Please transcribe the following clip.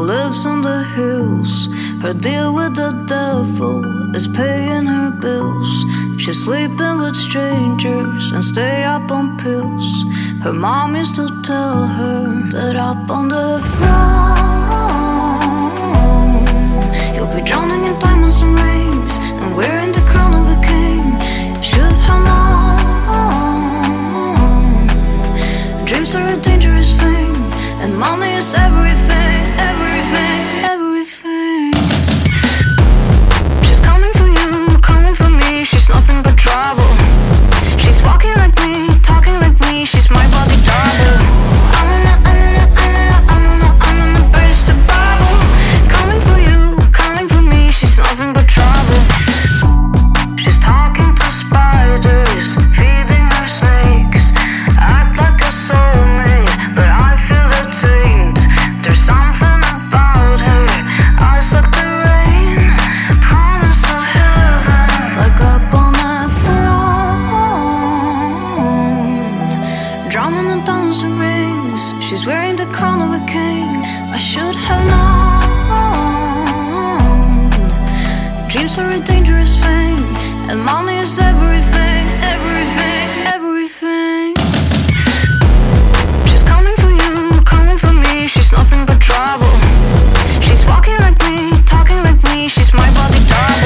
lives in the hills. Her deal with the devil is paying her bills. She's sleeping with strangers and stay up on pills. Her mom used to tell her that up on the throne you'll be drowning in diamonds and rings and wearing the crown of a king. Should have known dreams are a dangerous thing, and money is everything, everything, everything. She's coming for you, coming for me. She's nothing but trouble. She's walking like me, talking like me. She's my body double. I'm in a burst of bubble. Coming for you, coming for me. She's nothing but trouble. She's talking to spiders, feeding her snakes. Act like a soulmate, but I feel the taint. There's something about her. I suck the rain, promise of heaven. Like up on that throne, drumming the diamonds and rings. She's wearing the crown of a king. I should have known dreams are a dangerous thing, and money is everything, everything, everything. She's coming for you, coming for me. She's nothing but trouble. She's walking like me, talking like me. She's my body double.